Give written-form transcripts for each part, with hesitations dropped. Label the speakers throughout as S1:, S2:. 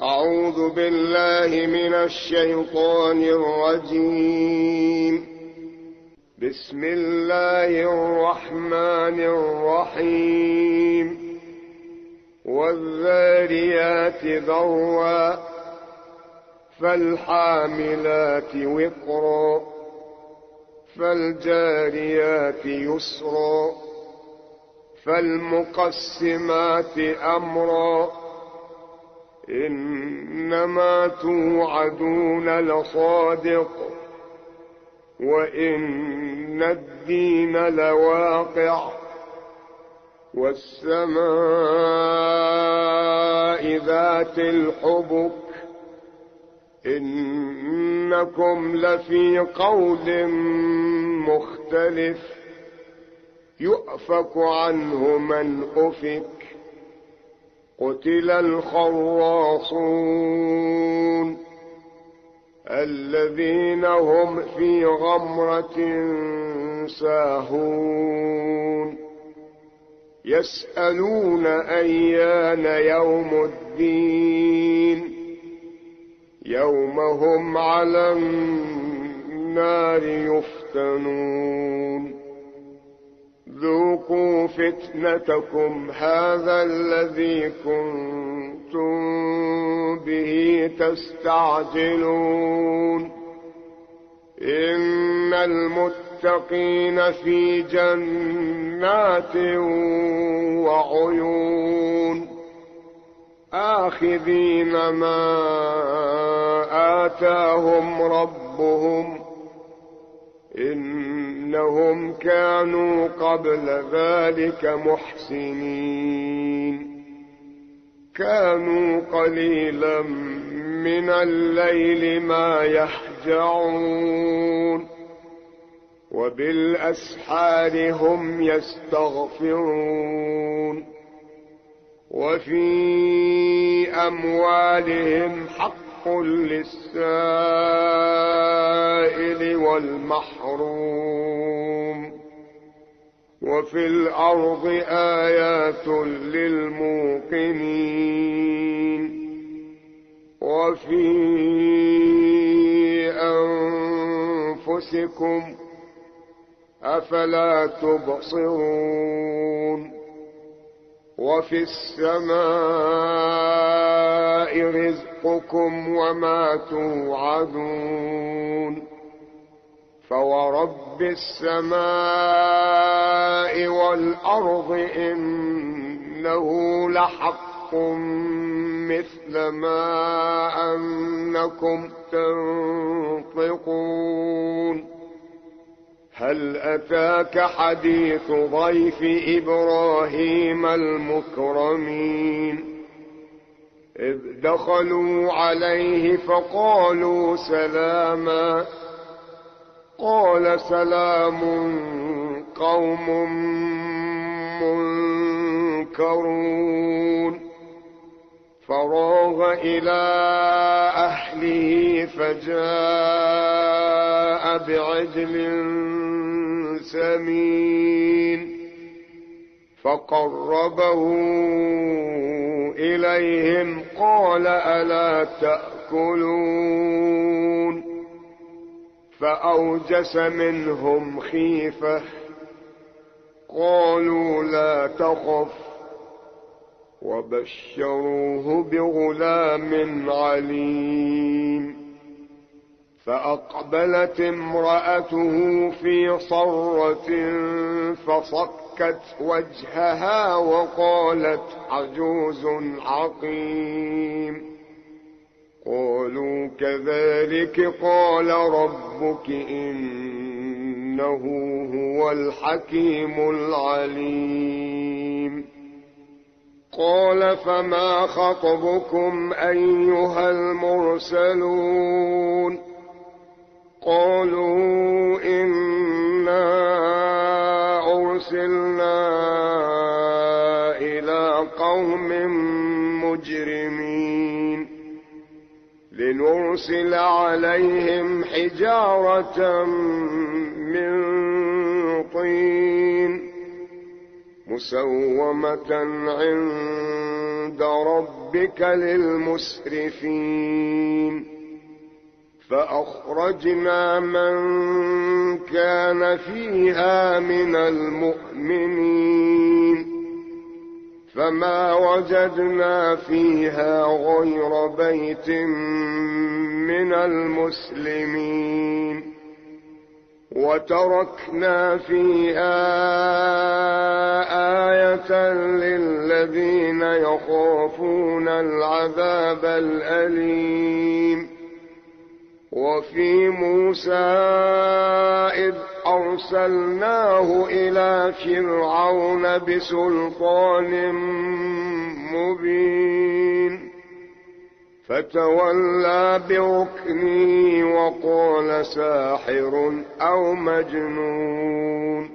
S1: أعوذ بالله من الشيطان الرجيم. بسم الله الرحمن الرحيم. والذاريات ذروا فالحاملات وقرا فالجاريات يسرا فالمقسمات أمرا إنما توعدون لصادق وإن الدين لواقع والسماء ذات الحبك إنكم لفي قول مختلف يؤفك عنه من أفك قتل الخراصون الذين هم في غمرة ساهون يسألون أيان يوم الدين يوم هم على النار يفتنون ذوقوا فتنتكم هذا الذي كنتم به تستعجلون إن المتقين في جنات وعيون آخذين ما آتاهم ربهم إنهم كانوا قبل ذلك محسنين كانوا قليلا من الليل ما يهجعون وبالأسحار هم يستغفرون وفي أموالهم حق للسائل والمحروم وفي الأرض آيات للموقنين وفي أنفسكم أفلا تبصرون وفي السماء رزقكم وما توعدون فورب السماء والأرض إنه لحق مثل ما أنكم تنطقون هل أتاك حديث ضيف إبراهيم المكرمين إذ دخلوا عليه فقالوا سلاما قال سلام قوم منكرون فراغ إلى أهله فجاء بعجل سمين فقربه إليهم قال ألا تأكلون فأوجس منهم خيفة قالوا لا تخف وبشروه بغلام عليم فأقبلت امرأته في صرة فصكت وجهها وقالت عجوز عقيم قالوا كذلك قال ربك إنه هو الحكيم العليم قال فما خطبكم أيها المرسلون قالوا إنا أرسلنا إلى قوم مجرمين لنرسل عليهم حجارة من طين مسومة عند ربك للمسرفين فأخرجنا من كان فيها من المؤمنين فما وجدنا فيها غير بيت من المسلمين وتركنا فيها آية للذين يخافون العذاب الأليم وفي موسى إذ أرسلناه إلى فرعون بسلطان مبين فتولى بركنه وقال ساحر أو مجنون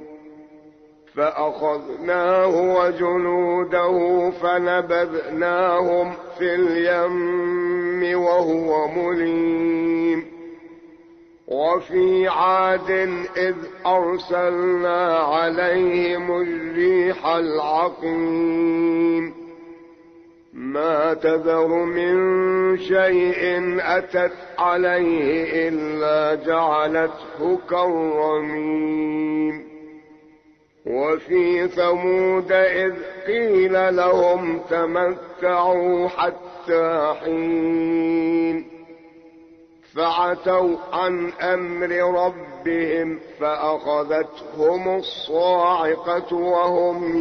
S1: فأخذناه وجنوده فنبذناهم في اليم وهو مليم وفي عاد إذ أرسلنا عليهم الريح العقيم ما تذر من شيء أتت عليه إلا جعلته كالرميم وفي ثمود إذ قيل لهم تمتعوا حتى حين فعتوا عن أمر ربهم فأخذتهم الصاعقة وهم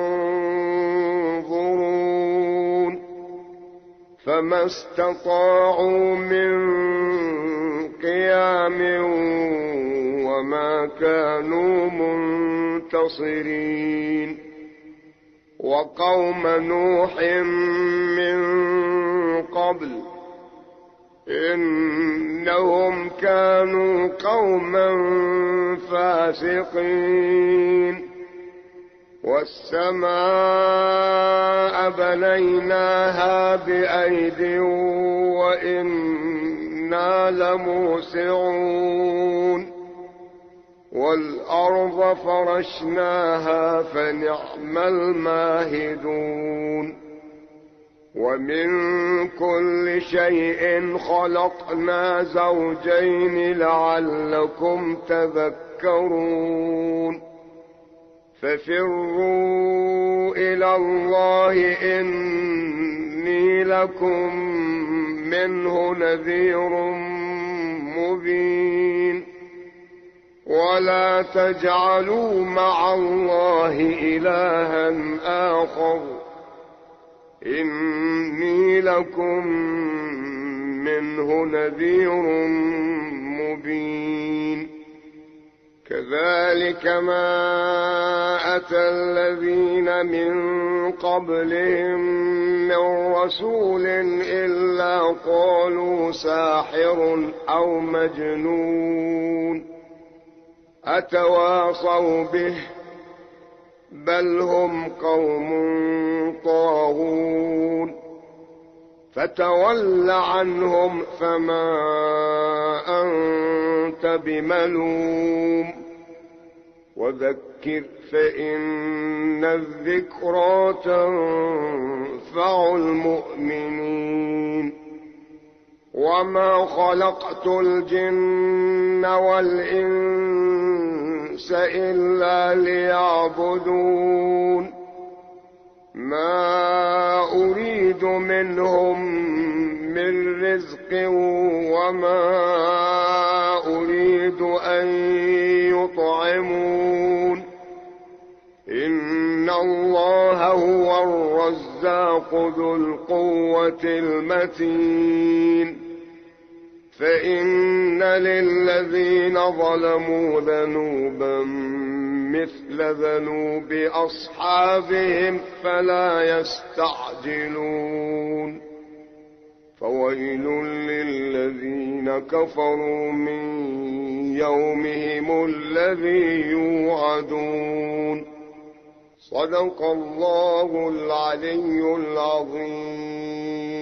S1: ينظرون فما استطاعوا من قيام وما كانوا منتصرين وقوم نوح من قبل إنهم كانوا قوما فاسقين والسماء بنيناها بأيد وإنا لموسعون والأرض فرشناها فنعم الماهدون ومن كل شيء خلقنا زوجين لعلكم تذكرون ففروا إلى الله إني لكم منه نذير مبين ولا تجعلوا مع الله إلها آخر إني لكم منه نذير مبين كذلك ما أتى الذين من قبلهم من رسول إلا قالوا ساحر أو مجنون أتواصوا به بل هم قوم طاغون فتول عنهم فما أنت بملوم وذكر فإن الذكرى تنفع المؤمنين وما خلقت الجن والإنس إلا ليعبدون ما أريد منهم من رزق وما أريد أن يطعمون إن الله هو الرزاق ذو القوة المتين فإن للذين ظلموا ذنوبا مثل ذنوب أصحابهم فلا يستعجلون فويل للذين كفروا من يومهم الذي يوعدون صدق الله العلي العظيم.